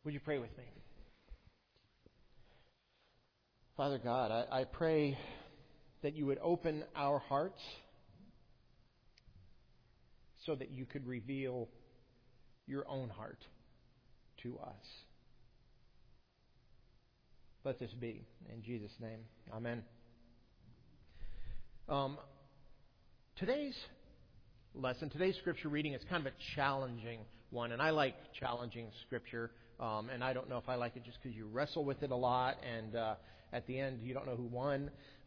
Would you pray with me? Father God, I pray that you would open our hearts so that you could reveal your own heart to us. Let this be. In Jesus' name, amen. Today's lesson, today's scripture reading is kind of a challenging one, and I like challenging scripture, and I don't know if I like it just because you wrestle with it a lot, and at the end you don't know who won.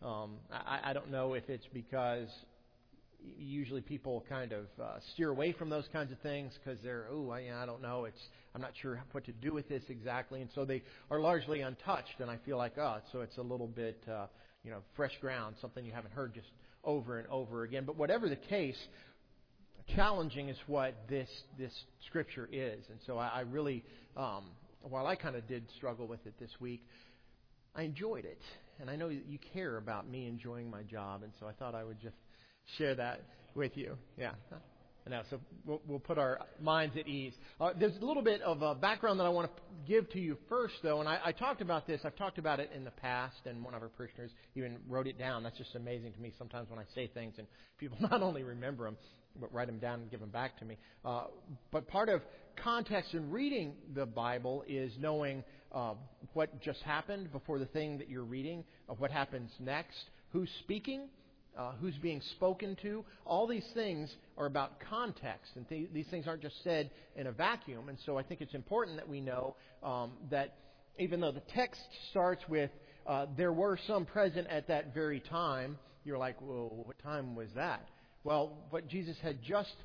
I don't know if it's because usually people kind of steer away from those kinds of things because they're, I don't know, I'm not sure what to do with this exactly, and so they are largely untouched, and I feel like, so it's a little bit, fresh ground, something you haven't heard just over and over again. But whatever the case, challenging is what this scripture is. And so I really, while I kind of did struggle with it this week, I enjoyed it. And I know you care about me enjoying my job, and so I thought I would just share that with you. Yeah. So we'll put our minds at ease. There's a little bit of a background that I want to give to you first, though, and I talked about this. I've talked about it in the past, and one of our parishioners even wrote it down. That's just amazing to me sometimes when I say things, and people not only remember them, but write them down and give them back to me. But part of context in reading the Bible is knowing what just happened before the thing that you're reading, what happens next, who's speaking, who's being spoken to. All these things are about context, and these things aren't just said in a vacuum. And so I think it's important that we know that even though the text starts with there were some present at that very time, you're like, well, what time was that? Well, what Jesus had just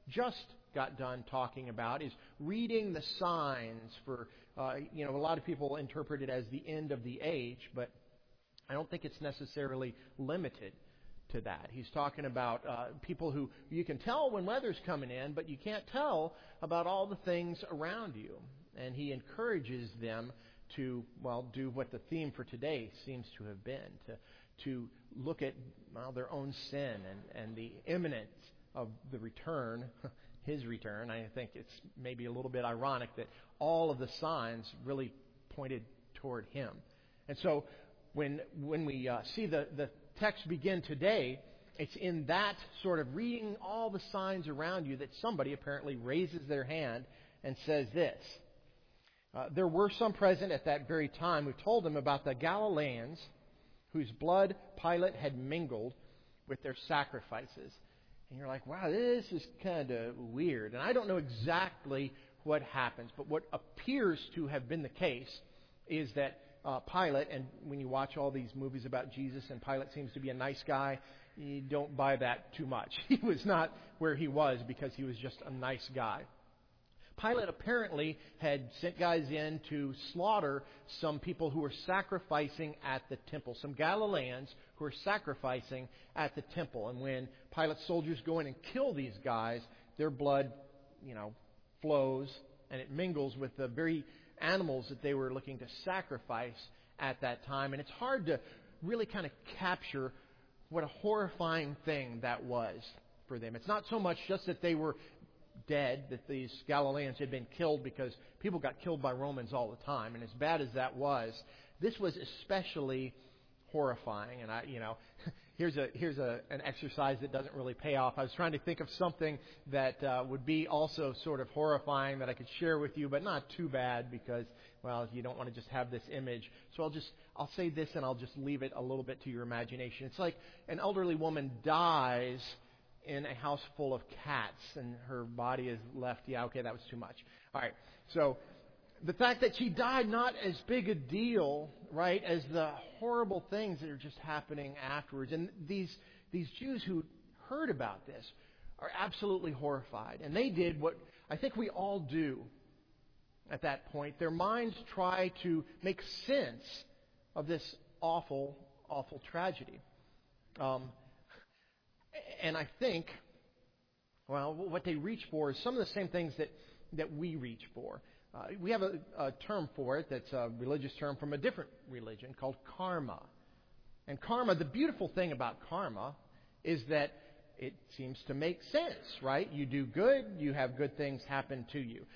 got done talking about is reading the signs for, a lot of people interpret it as the end of the age, but I don't think it's necessarily limited to that. He's talking about people who you can tell when weather's coming in, but you can't tell about all the things around you. And he encourages them to, do what the theme for today seems to have been, to look at their own sin and the imminence of the return, his return. I think it's maybe a little bit ironic that all of the signs really pointed toward him. And so when we see the text begin today, it's in that sort of reading all the signs around you that somebody apparently raises their hand and says this. There were some present at that very time who told them about the Galileans whose blood Pilate had mingled with their sacrifices. And you're like, wow, this is kind of weird. And I don't know exactly what happens, but what appears to have been the case is that Pilate, and when you watch all these movies about Jesus and Pilate seems to be a nice guy, you don't buy that too much. He was not where he was because he was just a nice guy. Pilate apparently had sent guys in to slaughter some people who were sacrificing at the temple, some Galileans who were sacrificing at the temple. And when Pilate's soldiers go in and kill these guys, their blood, flows and it mingles with the very animals that they were looking to sacrifice at that time. And it's hard to really kind of capture what a horrifying thing that was for them. It's not so much just that they were dead, that these Galileans had been killed, because people got killed by Romans all the time. And as bad as that was, this was especially horrifying. And here's an exercise that doesn't really pay off. I was trying to think of something that would be also sort of horrifying that I could share with you, but not too bad, because you don't want to just have this image. So I'll say this, and I'll just leave it a little bit to your imagination. It's like an elderly woman dies in a house full of cats, and her body is left. Yeah, okay, that was too much. All right, so the fact that she died, not as big a deal, right, as the horrible things that are just happening afterwards. And these Jews who heard about this are absolutely horrified. And they did what I think we all do at that point. Their minds try to make sense of this awful, awful tragedy. And I think, what they reach for is some of the same things that we reach for. We have a term for it that's a religious term from a different religion called karma. And karma, the beautiful thing about karma is that it seems to make sense, right? You do good, you have good things happen to you.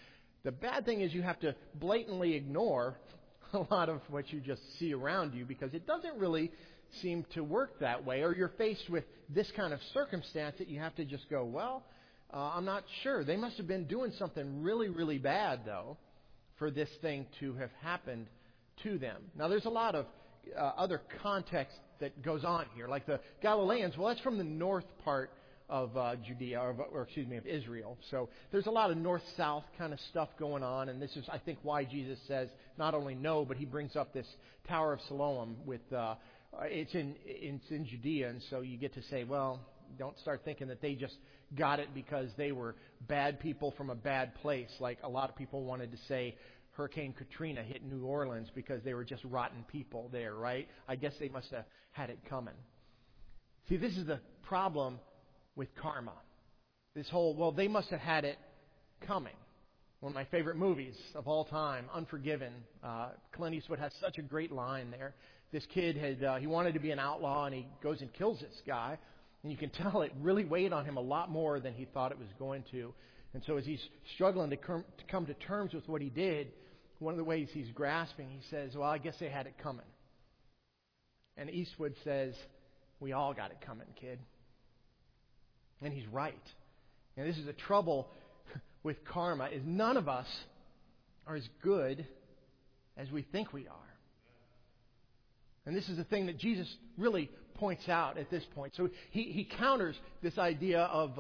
The bad thing is you have to blatantly ignore a lot of what you just see around you because it doesn't really seem to work that way. Or you're faced with this kind of circumstance that you have to just go, well, I'm not sure. They must have been doing something really, really bad, though, for this thing to have happened to them. Now, there's a lot of other context that goes on here. Like the Galileans, well, that's from the north part of Judea, or of Israel. So there's a lot of north-south kind of stuff going on, and this is, I think, why Jesus says not only no, but he brings up this Tower of Siloam with it's in Judea, and so you get to say, well, don't start thinking that they just got it because they were bad people from a bad place, like a lot of people wanted to say Hurricane Katrina hit New Orleans because they were just rotten people there, right? I guess they must have had it coming. See, this is the problem with karma. This whole, well, they must have had it coming. One of my favorite movies of all time, Unforgiven. Clint Eastwood has such a great line there. This kid he wanted to be an outlaw, and he goes and kills this guy. And you can tell it really weighed on him a lot more than he thought it was going to. And so as he's struggling to come to terms with what he did, one of the ways he's grasping, he says, well, I guess they had it coming. And Eastwood says, we all got it coming, kid. And he's right. And this is the trouble with karma, is none of us are as good as we think we are. And this is the thing that Jesus really points out at this point. So he counters this idea of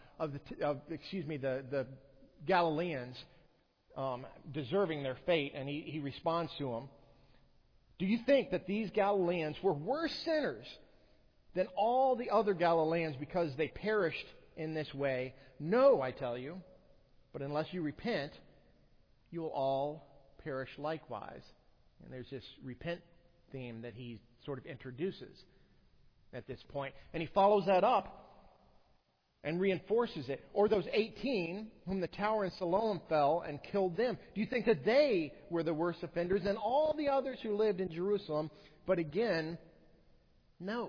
the Galileans deserving their fate, and he responds to them. Do you think that these Galileans were worse sinners than all the other Galileans because they perished in this way? No, I tell you. But unless you repent, you will all perish likewise. And there's this repent theme that he sort of introduces at this point. And he follows that up and reinforces it. Or those 18 whom the tower in Siloam fell and killed them. Do you think that they were the worst offenders than all the others who lived in Jerusalem? But again, no.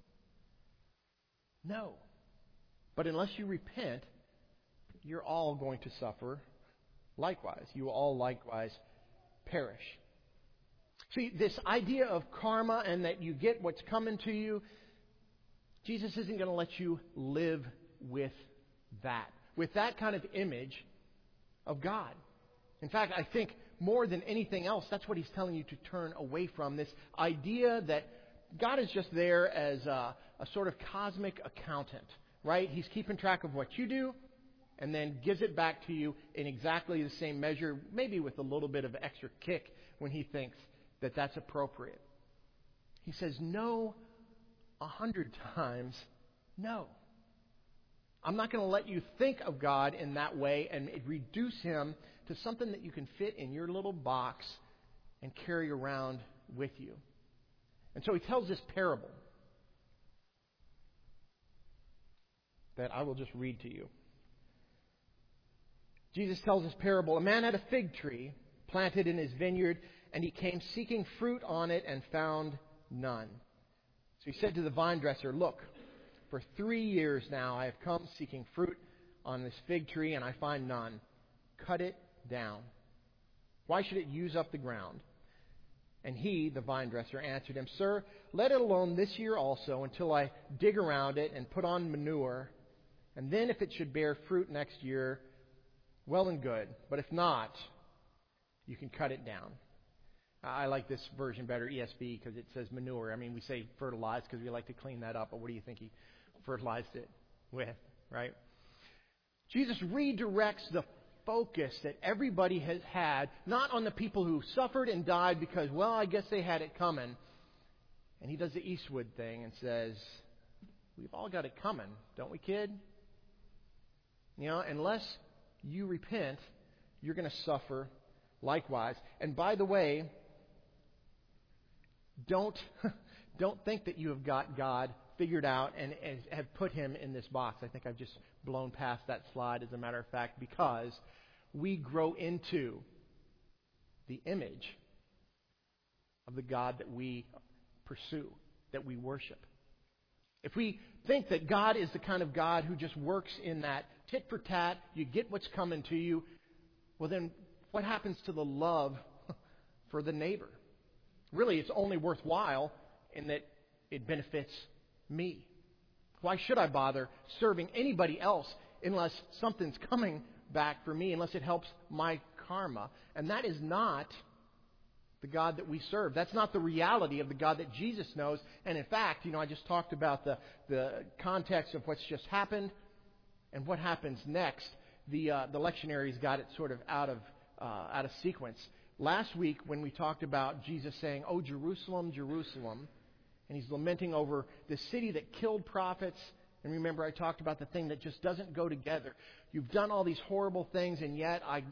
No. But unless you repent, you're all going to suffer likewise. You will all likewise perish. See, this idea of karma and that you get what's coming to you, Jesus isn't going to let you live with that kind of image of God. In fact, I think more than anything else, that's what he's telling you to turn away from, this idea that God is just there as a sort of cosmic accountant, right? He's keeping track of what you do and then gives it back to you in exactly the same measure, maybe with a little bit of extra kick when he thinks that that's appropriate. He says no 100 times no. I'm not going to let you think of God in that way and reduce him to something that you can fit in your little box and carry around with you. And so he tells this parable that I will just read to you. Jesus tells this parable. A man had a fig tree planted in his vineyard, and he came seeking fruit on it and found none. So he said to the vine dresser, look, for 3 years now I have come seeking fruit on this fig tree, and I find none. Cut it down. Why should it use up the ground? And he, the vine dresser, answered him, Sir, let it alone this year also until I dig around it and put on manure. And then if it should bear fruit next year, well and good. But if not, you can cut it down. I like this version better, ESV, because it says manure. I mean, we say fertilize because we like to clean that up, but what do you think he fertilized it with, right? Jesus redirects the focus that everybody has had, not on the people who suffered and died because, well, I guess they had it coming. And he does the Eastwood thing and says, we've all got it coming, don't we, kid? You know, unless you repent, you're going to suffer likewise. And by the way, don't think that you have got God figured out and have put him in this box. I think I've just blown past that slide, as a matter of fact, because we grow into the image of the God that we pursue, that we worship. If we think that God is the kind of God who just works in that tit for tat, you get what's coming to you, well then what happens to the love for the neighbor? Really, it's only worthwhile in that it benefits me. Why should I bother serving anybody else unless something's coming back for me, unless it helps my karma? And that is not the God that we serve. That's not the reality of the God that Jesus knows. And in fact, I just talked about the context of what's just happened and what happens next. The lectionaries got it sort of out of sequence. Last week when we talked about Jesus saying, "Oh, Jerusalem, Jerusalem," and he's lamenting over the city that killed prophets. And remember, I talked about the thing that just doesn't go together. You've done all these horrible things, and yet I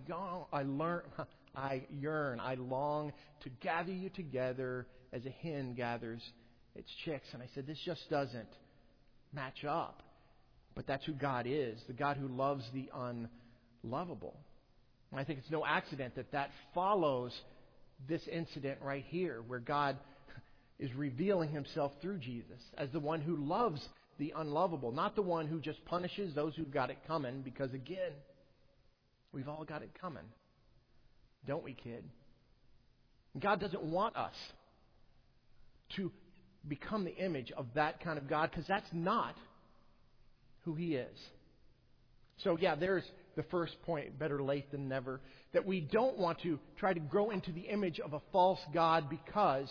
yearn, I long to gather you together as a hen gathers its chicks. And I said, this just doesn't match up. But that's who God is, the God who loves the unlovable. And I think it's no accident that follows this incident right here, where God is revealing himself through Jesus as the one who loves the unlovable, not the one who just punishes those who've got it coming, because again, we've all got it coming. Don't we, kid? God doesn't want us to become the image of that kind of God, because that's not who he is. So yeah, there's the first point, better late than never, that we don't want to try to grow into the image of a false God, because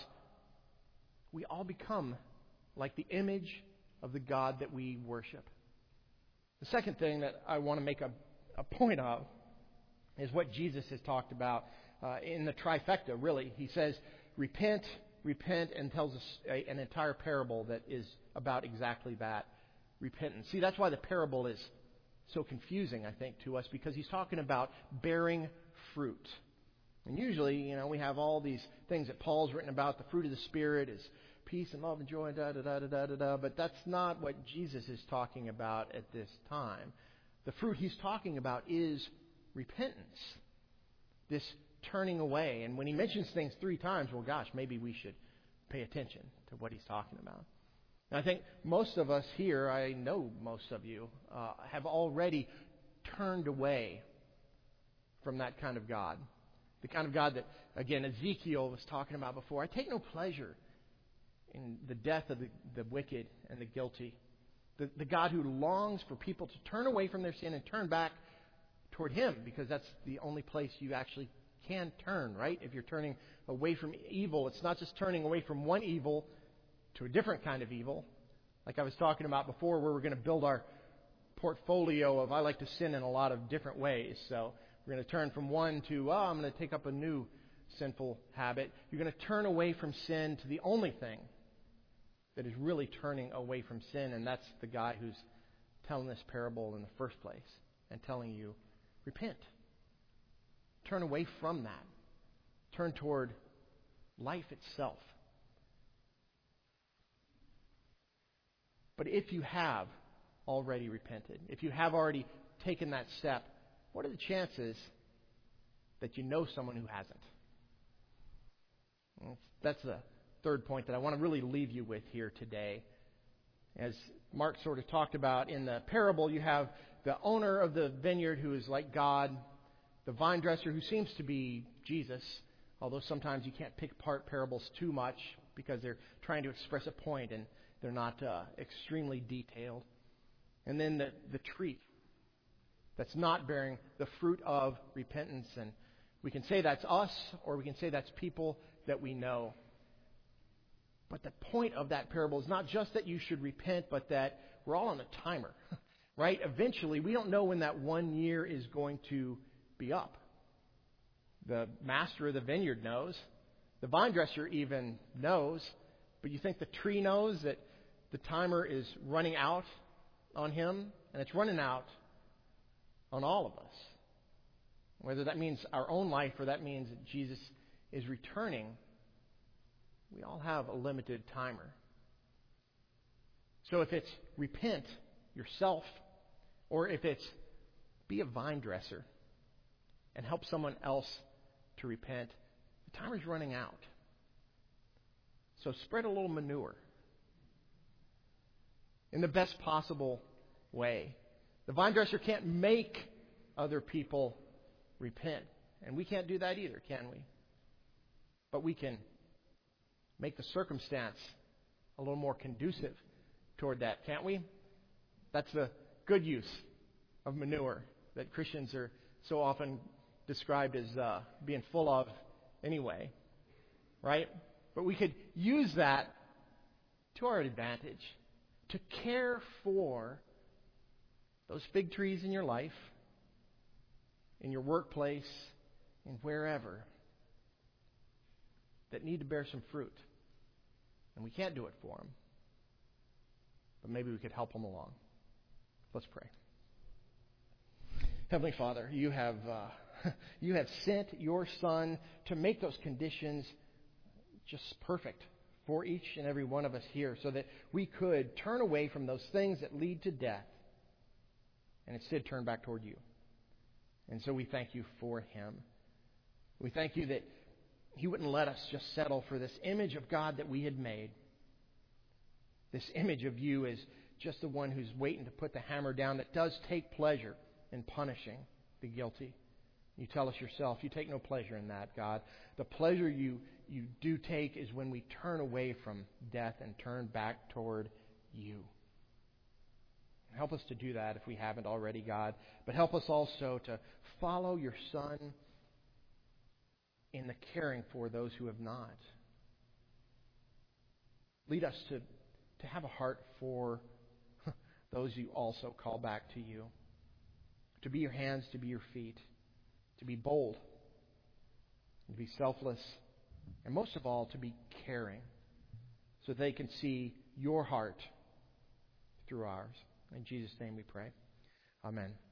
we all become like the image of the God that we worship. The second thing that I want to make a point of is what Jesus has talked about in the trifecta, really. He says, repent, repent, and tells us an entire parable that is about exactly that, repentance. See, that's why the parable is so confusing, I think, to us, because he's talking about bearing fruit. And usually, we have all these things that Paul's written about. The fruit of the Spirit is peace and love and joy, but that's not what Jesus is talking about at this time. The fruit he's talking about is repentance, this turning away. And when he mentions things 3 times, well, gosh, maybe we should pay attention to what he's talking about. And I think most of us here, I know most of you, have already turned away from that kind of God. The kind of God that, again, Ezekiel was talking about before. I take no pleasure in the death of the wicked and the guilty. The God who longs for people to turn away from their sin and turn back toward him, because that's the only place you actually can turn, right? If you're turning away from evil, it's not just turning away from one evil to a different kind of evil. Like I was talking about before, where we're going to build our portfolio of, I like to sin in a lot of different ways. So we're going to turn from one to, I'm going to take up a new sinful habit. You're going to turn away from sin to the only thing that is really turning away from sin, and that's the guy who's telling this parable in the first place and telling you, repent. Turn away from that. Turn toward life itself. But if you have already repented, if you have already taken that step, what are the chances that you know someone who hasn't? Well, that's the third point that I want to really leave you with here today. As Mark sort of talked about in the parable, you have the owner of the vineyard who is like God, the vine dresser who seems to be Jesus, although sometimes you can't pick apart parables too much because they're trying to express a point and they're not extremely detailed. And then the tree that's not bearing the fruit of repentance. And we can say that's us, or we can say that's people that we know. But the point of that parable is not just that you should repent, but that we're all on a timer, right? Eventually, we don't know when that 1 year is going to be up. The master of the vineyard knows. The vine dresser even knows. But you think the tree knows that the timer is running out on him? And it's running out on all of us. Whether that means our own life or that means that Jesus is returning, we all have a limited timer. So if it's repent yourself, or if it's be a vine dresser and help someone else to repent, the timer's running out. So spread a little manure in the best possible way. The vine dresser can't make other people repent. And we can't do that either, can we? But we can make the circumstance a little more conducive toward that, can't we? That's the good use of manure that Christians are so often described as being full of anyway, right? But we could use that to our advantage to care for those fig trees in your life, in your workplace, and wherever that need to bear some fruit. And we can't do it for them, but maybe we could help them along. Let's pray. Heavenly Father, you have sent your Son to make those conditions just perfect for each and every one of us here so that we could turn away from those things that lead to death and instead turn back toward you. And so we thank you for him. We thank you that he wouldn't let us just settle for this image of God that we had made. This image of you as just the one who's waiting to put the hammer down, that does take pleasure in punishing the guilty. You tell us yourself you take no pleasure in that, God. The pleasure you do take is when we turn away from death and turn back toward you. Help us to do that if we haven't already, God. But help us also to follow your Son in the caring for those who have not. Lead us to have a heart for those you also call back to you. To be your hands, to be your feet. To be bold. To be selfless. And most of all, to be caring. So they can see your heart through ours. In Jesus' name we pray. Amen.